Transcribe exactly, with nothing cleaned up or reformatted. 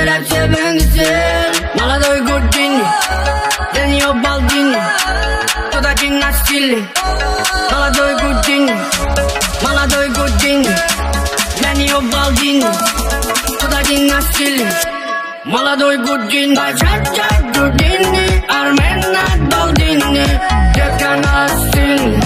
lepce bendición. Молодой Гудини, для нее балдини. Тут один на стиле. Молодой Гудини, молодой Гудини, для нее балдини. Тут один на стиле. Молодой Гудини, Бачача Гудини, Армен от балдини. Детка на стиле.